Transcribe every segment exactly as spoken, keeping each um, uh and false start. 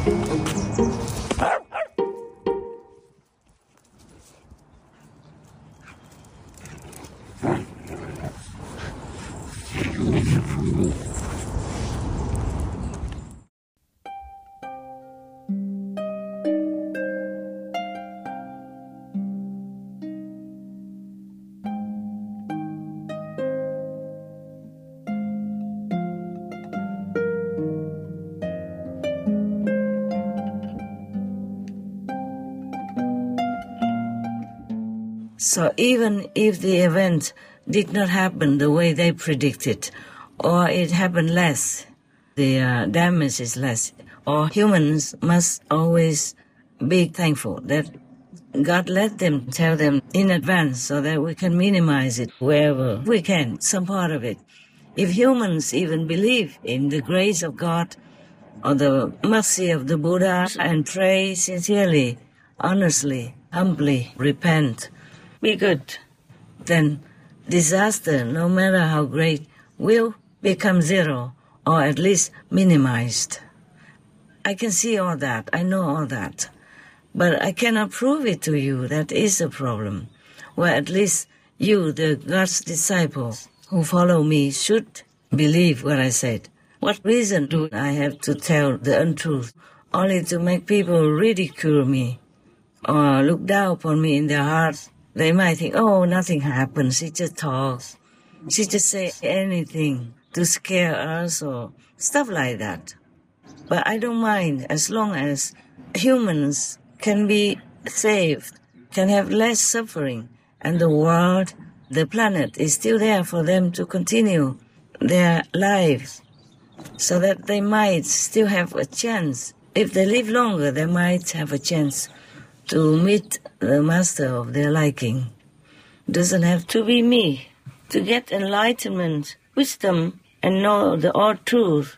So even if the event did not happen the way they predicted, or it happened less, the uh, damage is less, or humans must always be thankful that God let them tell them in advance so that we can minimize it wherever we can, some part of it. If humans even believe in the grace of God or the mercy of the Buddha and pray sincerely, honestly, humbly, repent, be good, then disaster, no matter how great, will become zero or at least minimized. I can see all that, I know all that, but I cannot prove it to you. That is the problem. Well, at least you, the God's disciples who follow me, should believe what I said. What reason do I have to tell the untruth only to make people ridicule me or look down upon me in their hearts? They might think, oh, nothing happens, she just talks. She just says anything to scare us or stuff like that. But I don't mind as long as humans can be saved, can have less suffering, and the world, the planet is still there for them to continue their lives so that they might still have a chance. If they live longer, they might have a chance to meet the master of their liking. Doesn't have to be me. To get enlightenment, wisdom, and know the old truth,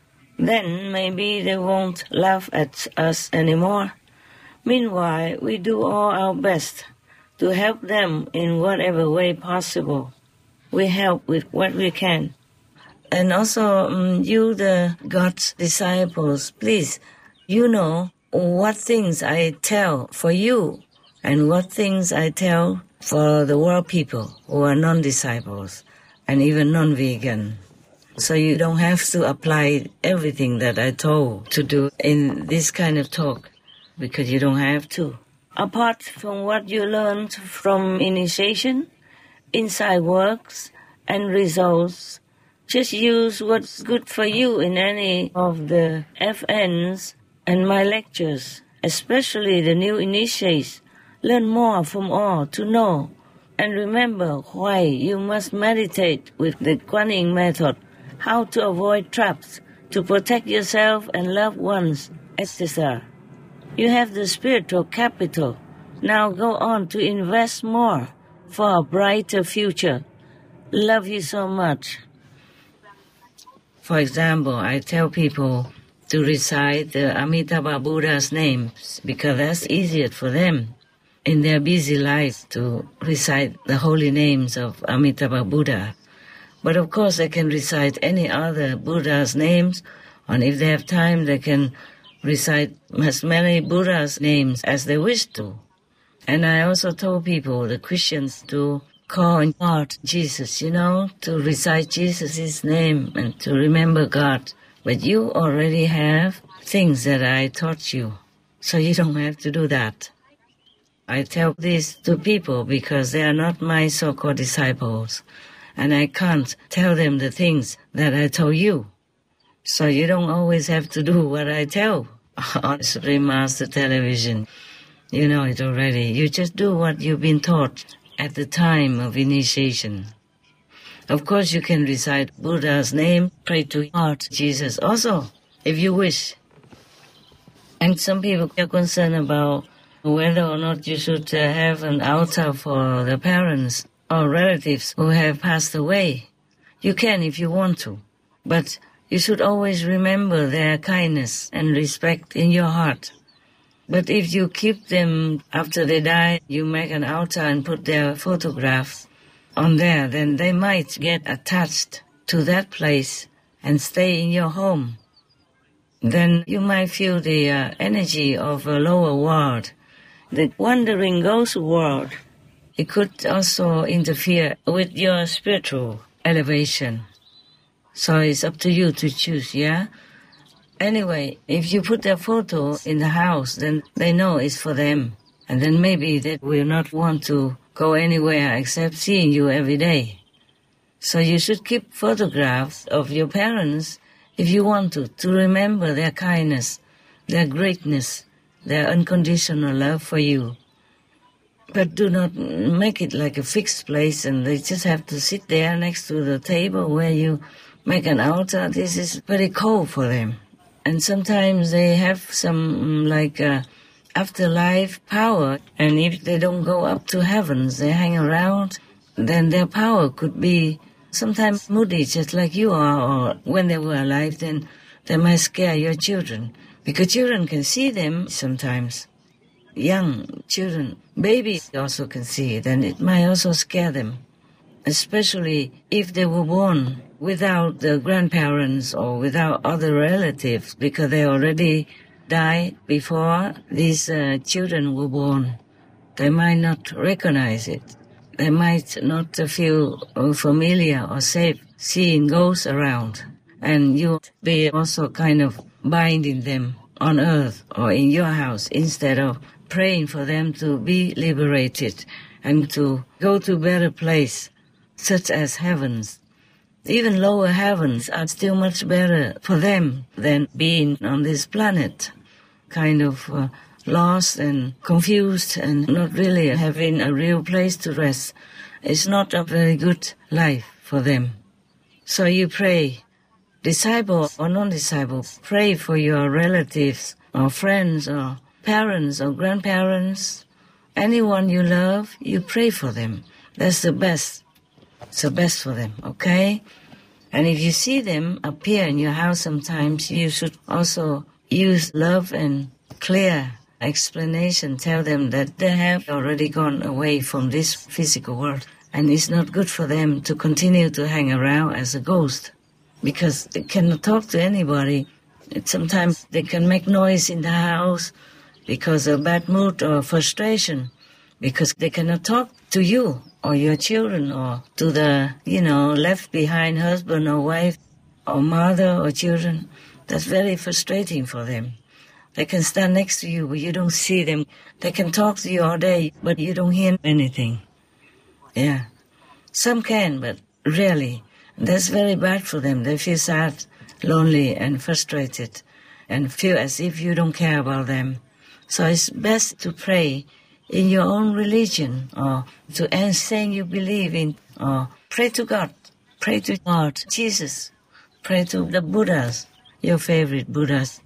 then maybe they won't laugh at us anymore. Meanwhile, we do all our best to help them in whatever way possible. We help with what we can. And also, um, you, the God's disciples, please, you know what things I tell for you and what things I tell for the world people who are non-disciples and even non-vegan. So you don't have to apply everything that I told to do in this kind of talk, because you don't have to. Apart from what you learned from initiation, inside works, and results, just use what's good for you in any of the F Ns and my lectures, especially the new initiates. Learn more from all to know, and remember why you must meditate with the Kuan Yin method, how to avoid traps, to protect yourself and loved ones, et cetera. You have the spiritual capital. Now go on to invest more for a brighter future. Love you so much. For example, I tell people to recite the Amitabha Buddha's names because that's easier for them in their busy life to recite the holy names of Amitabha Buddha. But of course they can recite any other Buddha's names, and if they have time they can recite as many Buddha's names as they wish to. And I also told people, the Christians, to call on God Jesus, you know, to recite Jesus' name and to remember God. But you already have things that I taught you, so you don't have to do that. I tell this to people because they are not my so-called disciples, and I can't tell them the things that I told you. So you don't always have to do what I tell on Supreme Master Television. You know it already. You just do what you've been taught at the time of initiation. Of course, you can recite Buddha's name, pray to God, Jesus also, if you wish. And some people are concerned about whether or not you should uh, have an altar for the parents or relatives who have passed away. You can if you want to, but you should always remember their kindness and respect in your heart. But if you keep them after they die, you make an altar and put their photographs on there, then they might get attached to that place and stay in your home. then you might feel the uh, energy of a lower world, the wandering ghost world. It could also interfere with your spiritual elevation. So it's up to you to choose, yeah? Anyway, if you put their photo in the house, then they know it's for them. And then maybe they will not want to go anywhere except seeing you every day. So you should keep photographs of your parents if you want to, to remember their kindness, their greatness, their unconditional love for you. But do not make it like a fixed place and they just have to sit there next to the table where you make an altar. This is very cold for them. And sometimes they have some like uh, afterlife power. And if they don't go up to heavens, they hang around, then their power could be sometimes moody, just like you are, or when they were alive, then they might scare your children. Because children can see them sometimes. Young children, babies also can see it, and it might also scare them. Especially if they were born without the grandparents or without other relatives, because they already died before these uh, children were born. They might not recognize it. They might not feel familiar or safe seeing ghosts around. And you'll be also kind of binding them on earth or in your house instead of praying for them to be liberated and to go to a better place, such as heavens. Even lower heavens are still much better for them than being on this planet, kind of uh, lost and confused and not really having a real place to rest. It's not a very good life for them. So you pray, disciple or non-disciple, pray for your relatives or friends or parents or grandparents, anyone you love, you pray for them. That's the best. It's the best for them, okay? And if you see them appear in your house sometimes, you should also use love and clear explanation. Tell them that they have already gone away from this physical world, and it's not good for them to continue to hang around as a ghost, because they cannot talk to anybody. Sometimes they can make noise in the house because of bad mood or frustration, because they cannot talk to you or your children or to the, you know, left behind husband or wife or mother or children. That's very frustrating for them. They can stand next to you, but you don't see them. They can talk to you all day, but you don't hear anything. Yeah. Some can, but rarely. That's very bad for them. They feel sad, lonely, and frustrated, and feel as if you don't care about them. So it's best to pray in your own religion, or to anything you believe in, or pray to God. Pray to God, Jesus. Pray to the Buddhas, your favorite Buddhas,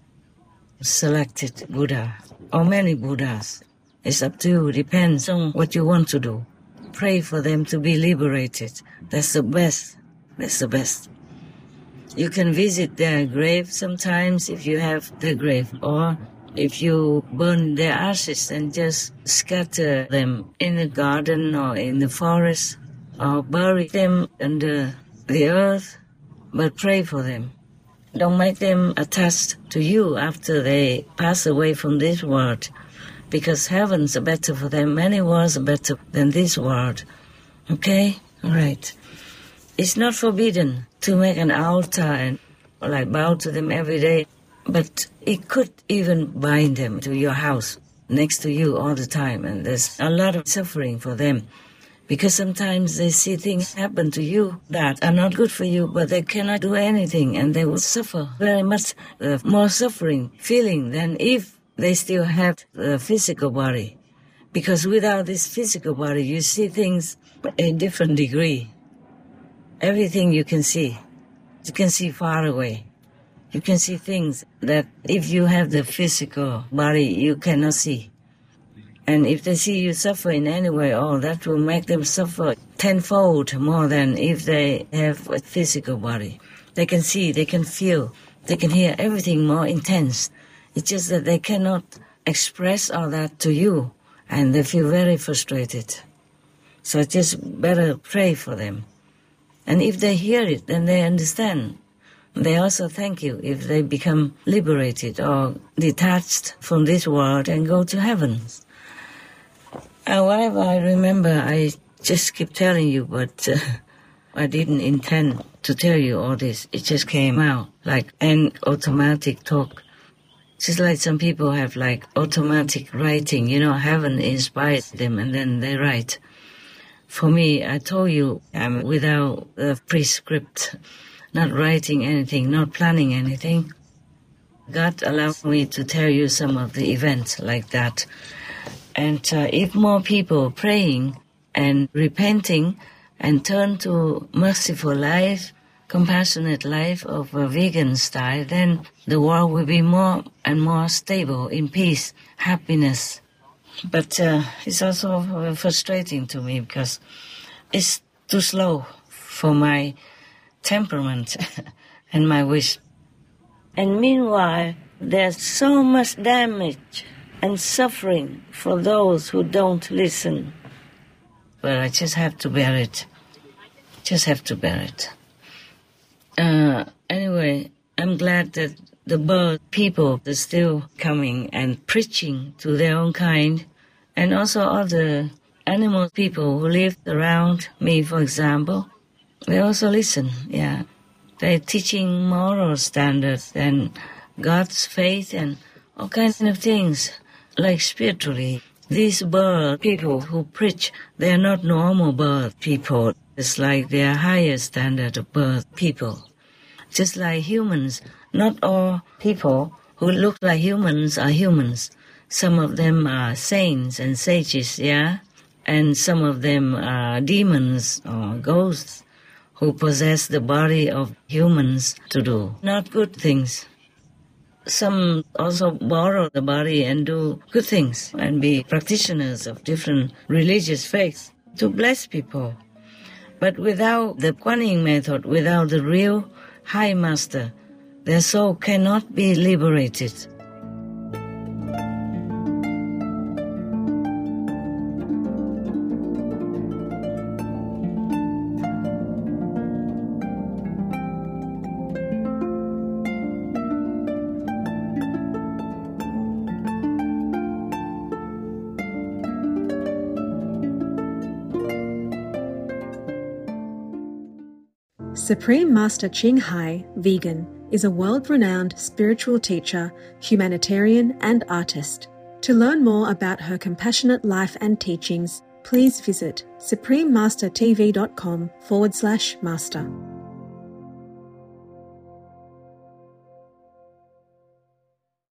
selected Buddha, or many Buddhas. It's up to you. Depends on what you want to do. Pray for them to be liberated. That's the best. That's the best. You can visit their grave sometimes if you have their grave, or if you burn their ashes and just scatter them in the garden or in the forest, or bury them under the earth, but pray for them. Don't make them attached to you after they pass away from this world, because heavens are better for them. Many worlds are better than this world. Okay? All right. It's not forbidden to make an altar and like bow to them every day, but it could even bind them to your house next to you all the time, and there's a lot of suffering for them, because sometimes they see things happen to you that are not good for you, but they cannot do anything, and they will suffer very much uh, more suffering feeling than if they still have the physical body. Because without this physical body, you see things in a different degree. Everything you can see. You can see far away. You can see things that if you have the physical body, you cannot see. And if they see you suffer in any way, oh, that will make them suffer tenfold more than if they have a physical body. They can see, they can feel, they can hear everything more intense. It's just that they cannot express all that to you, and they feel very frustrated. So just better pray for them. And if they hear it, then they understand. They also thank you if they become liberated or detached from this world and go to heaven. And whatever I remember, I just keep telling you, but uh, I didn't intend to tell you all this. It just came out like an automatic talk. Just like some people have like automatic writing, you know, heaven inspires them and then they write. For me, I told you I'm without a prescript, not writing anything, not planning anything. God allowed me to tell you some of the events like that. And uh, if more people praying and repenting and turn to merciful life, compassionate life of a vegan style, then the world will be more and more stable, in peace, happiness. But uh, it's also frustrating to me because it's too slow for my temperament and my wish. And meanwhile, there's so much damage and suffering for those who don't listen. But I just have to bear it. Just have to bear it. Uh, anyway, I'm glad that the bird people are still coming and preaching to their own kind, and also other animal people who live around me, for example. They also listen, yeah. They're teaching moral standards and God's faith and all kinds of things, like spiritually. These bird people who preach, they're not normal bird people. It's like they're higher standard of bird people. Just like humans, not all people who look like humans are humans. Some of them are saints and sages, yeah? And some of them are demons or ghosts who possess the body of humans to do not good things. Some also borrow the body and do good things and be practitioners of different religious faiths to bless people. But without the Kuan Yin method, without the real High Master, their soul cannot be liberated. Supreme Master Ching Hai, vegan, is a world-renowned spiritual teacher, humanitarian and artist. To learn more about her compassionate life and teachings, please visit suprememastertv.com forward slash master.